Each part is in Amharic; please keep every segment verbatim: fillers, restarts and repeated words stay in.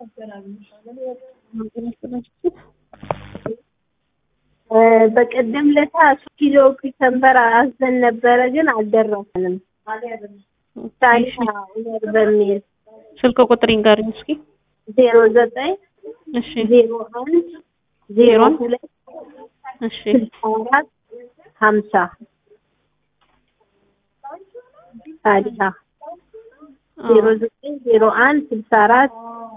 በቀደም ለታ ኪሎ ኩከምበር አዘን ነበረ ግን አልደረሰንም። ታይሻ ኡመር በሚል ስልክ ቁጥር ይንገሩኝ እስኪ። ዜሮ ዘጠኝ እሺ ዜሮ አንድ ዜሮ ሁለት እሺ አራት ሀምሳ ታዲያ ዜሮ ዘጠኝ ዜሮ አንድ ስልሳ አራት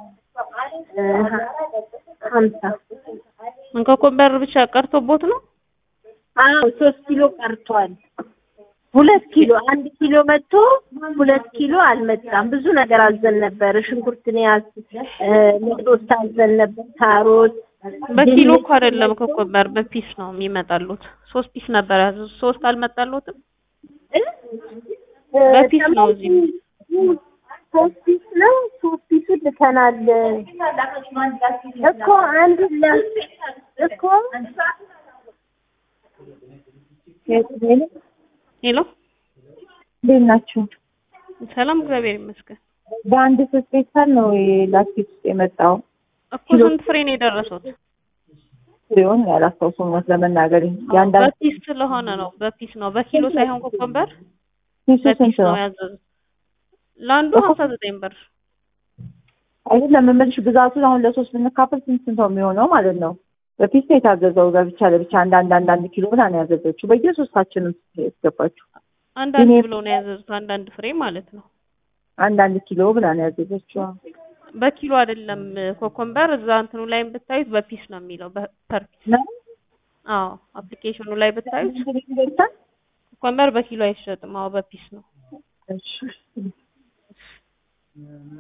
ሀምሳ እንኮኮበር ብቻ ቀርቶቦት ነው? አዎ ሶስት ኪሎ ቀርቷል። ሁለት ኪሎ አንድ ኪሎ መጥቶ ሁለት ኪሎ አልመጣም። ብዙ ነገር አዘን ነበር። ሽንኩርት ነው ያዝ ለዶስት አዘን ነበር። ካሮት በኪሎ እኮ አይደለም ኮኮበር በፒስ ነው የሚመጣሉት። ሶስት ፒስ ነበር ያዘዙት። ሶስት አልመጣሉትም? በፒስ ነው እዚህ ሶስት ፒስ ነው። ሶስት ፒስ ልከናል እኮ አንድ እኮ ሄሎ እንዴት ናችሁ? ሰላም እግዚአብሔር ይመስገን። በአንድ ሶስት ፔፐር ነው ላስቲክ ውስጥ የመጣው እኮ ስንት ፍሬ ነው የደረሰው? ፍሬውን ያላስታውሰውም ለመናገር ያንዳንድ በፒስ ስለሆነ ነው። በፒስ ነው በኪሎ ሳይሆን ኮኮምበር ፒስ በፒስ ነው ነው ያዘዙት። ለአንዱ ሀምሳ ዘጠኝ ብር አይደለም የምልሽ ብዛቱን አሁን ለሶስት ብንካፈል ስንት ስንት ነው የሚሆነው ማለት ነው? በፒስ ነው የታዘዘው ለብቻ ለብቻ አንዳንድ አንዳንድ ኪሎ ብላ ነው ያዘዘችው። በየሶስታችንም ያስገባችሁ አንዳንድ ብሎ ነው ያዘዙት። አንዳንድ ፍሬ ማለት ነው። አንዳንድ ኪሎ ብላ ነው ያዘዘችው። በኪሎ አይደለም ኮኮምበር እዛ እንትኑ ላይ ብታዩት በፒስ ነው የሚለው በፐር ፒስ ነው። አዎ አፕሊኬሽኑ ላይ ብታዩት ኮኮምበር በኪሎ አይሸጥም። አዎ በፒስ ነው። እሺ